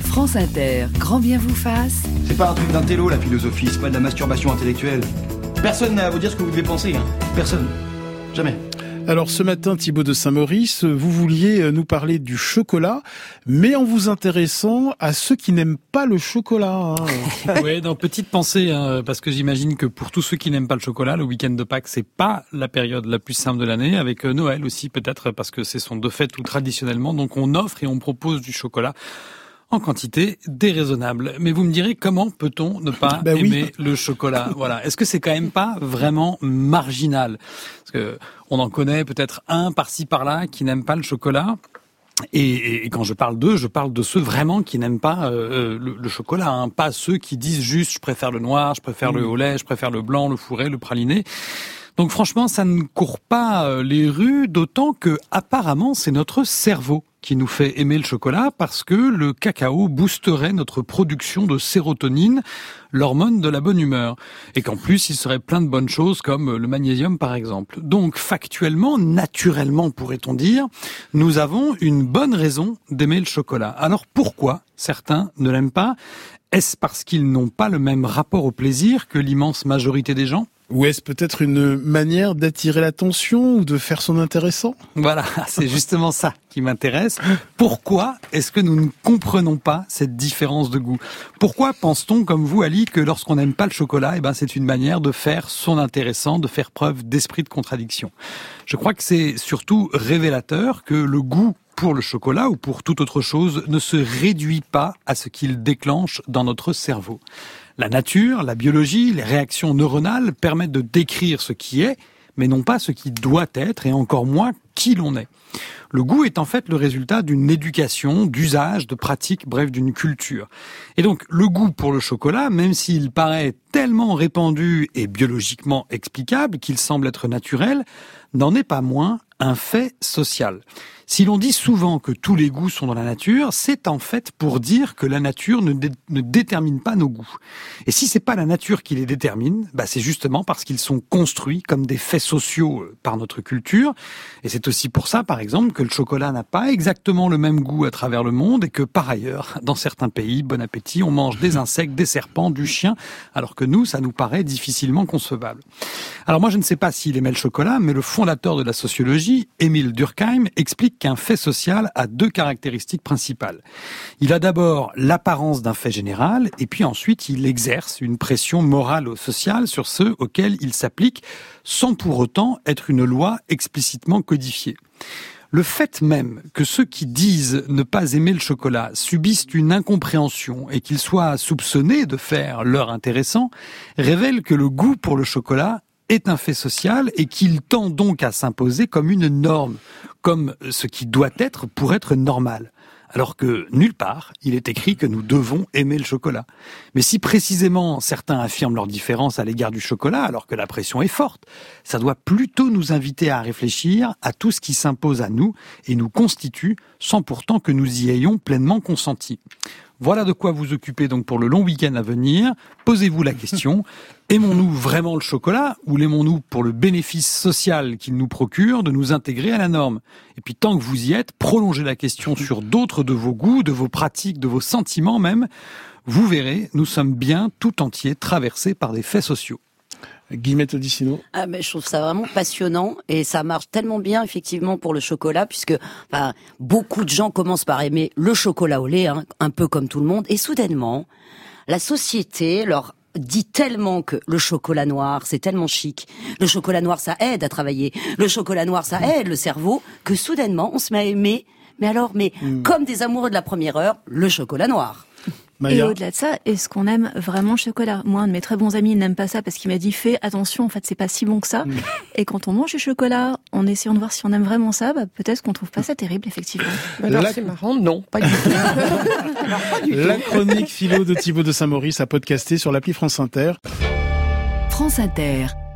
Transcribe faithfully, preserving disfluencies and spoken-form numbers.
France Inter, grand bien vous fasse. C'est pas un truc d'un télo, la philosophie, c'est pas de la masturbation intellectuelle. Personne n'a à vous dire ce que vous devez penser, hein. Personne. Jamais. Alors ce matin, Thibaut de Saint-Maurice, vous vouliez nous parler du chocolat, mais en vous intéressant à ceux qui n'aiment pas le chocolat. Hein. Oui, dans petite pensée, hein, parce que j'imagine que pour tous ceux qui n'aiment pas le chocolat, le week-end de Pâques, c'est pas la période la plus simple de l'année, avec Noël aussi peut-être, parce que c'est son deux fêtes où traditionnellement, donc on offre et on propose du chocolat en quantité déraisonnable. Mais vous me direz, comment peut-on ne pas bah aimer oui. le chocolat? Voilà. Est-ce que c'est quand même pas vraiment marginal? Parce que on en connaît peut-être un par-ci par-là qui n'aime pas le chocolat. Et, et quand je parle d'eux, je parle de ceux vraiment qui n'aiment pas euh, le, le chocolat, hein. Pas ceux qui disent juste je préfère le noir, je préfère mmh. le au lait, je préfère le blanc, le fourré, le praliné. Donc franchement, ça ne court pas les rues, d'autant que apparemment c'est notre cerveau qui nous fait aimer le chocolat parce que le cacao boosterait notre production de sérotonine, l'hormone de la bonne humeur. Et qu'en plus, il serait plein de bonnes choses comme le magnésium par exemple. Donc factuellement, naturellement pourrait-on dire, nous avons une bonne raison d'aimer le chocolat. Alors pourquoi certains ne l'aiment pas? Est-ce parce qu'ils n'ont pas le même rapport au plaisir que l'immense majorité des gens? Ou est-ce peut-être une manière d'attirer l'attention ou de faire son intéressant? Voilà, c'est justement ça qui m'intéresse. Pourquoi est-ce que nous ne comprenons pas cette différence de goût? Pourquoi pense-t-on, comme vous, Ali, que lorsqu'on n'aime pas le chocolat, eh ben, c'est une manière de faire son intéressant, de faire preuve d'esprit de contradiction? Je crois que c'est surtout révélateur que le goût pour le chocolat ou pour toute autre chose ne se réduit pas à ce qu'il déclenche dans notre cerveau. La nature, la biologie, les réactions neuronales permettent de décrire ce qui est, mais non pas ce qui doit être, et encore moins qui l'on est. Le goût est en fait le résultat d'une éducation, d'usage, de pratique, bref, d'une culture. Et donc, le goût pour le chocolat, même s'il paraît tellement répandu et biologiquement explicable qu'il semble être naturel, n'en est pas moins un fait social. Si l'on dit souvent que tous les goûts sont dans la nature, c'est en fait pour dire que la nature ne, dé- ne détermine pas nos goûts. Et si c'est pas la nature qui les détermine, bah c'est justement parce qu'ils sont construits comme des faits sociaux par notre culture. Et c'est aussi pour ça, par exemple, que le chocolat n'a pas exactement le même goût à travers le monde et que par ailleurs, dans certains pays, bon appétit, on mange des insectes, des serpents, du chien, alors que nous, ça nous paraît difficilement concevable. Alors moi, je ne sais pas s'il aimait le chocolat, mais le fondateur de la sociologie, Émile Durkheim, explique qu'un fait social a deux caractéristiques principales. Il a d'abord l'apparence d'un fait général, et puis ensuite il exerce une pression morale ou sociale sur ceux auxquels il s'applique, sans pour autant être une loi explicitement codifiée. Le fait même que ceux qui disent ne pas aimer le chocolat subissent une incompréhension et qu'ils soient soupçonnés de faire leur intéressant, révèle que le goût pour le chocolat est un fait social et qu'il tend donc à s'imposer comme une norme, comme ce qui doit être pour être normal. Alors que nulle part, il est écrit que nous devons aimer le chocolat. Mais si précisément certains affirment leur différence à l'égard du chocolat, alors que la pression est forte, ça doit plutôt nous inviter à réfléchir à tout ce qui s'impose à nous et nous constitue, sans pourtant que nous y ayons pleinement consenti. Voilà de quoi vous occuper donc pour le long week-end à venir. Posez-vous la question, aimons-nous vraiment le chocolat ou l'aimons-nous pour le bénéfice social qu'il nous procure de nous intégrer à la norme? Et puis tant que vous y êtes, prolongez la question sur d'autres de vos goûts, de vos pratiques, de vos sentiments même. Vous verrez, nous sommes bien tout entiers traversés par des faits sociaux. Guillemette Odissino. Ah mais je trouve ça vraiment passionnant et ça marche tellement bien effectivement pour le chocolat puisque enfin, beaucoup de gens commencent par aimer le chocolat au lait, hein, un peu comme tout le monde, et soudainement la société leur dit tellement que le chocolat noir c'est tellement chic, le chocolat noir ça aide à travailler, le chocolat noir ça aide le cerveau, que soudainement on se met à aimer, mais alors mais mmh. comme des amoureux de la première heure, le chocolat noir. Maya. Et au-delà de ça, est-ce qu'on aime vraiment le chocolat? Moi, un de mes très bons amis n'aime pas ça parce qu'il m'a dit fais attention, en fait, c'est pas si bon que ça. Mmh. Et quand on mange du chocolat, en essayant de voir si on aime vraiment ça, bah, peut-être qu'on trouve pas ça terrible, effectivement. Alors La... c'est marrant, non, pas du tout. Alors, pas du La tout. Chronique philo de Thibaut de Saint-Maurice à podcaster sur l'appli France Inter. France Inter.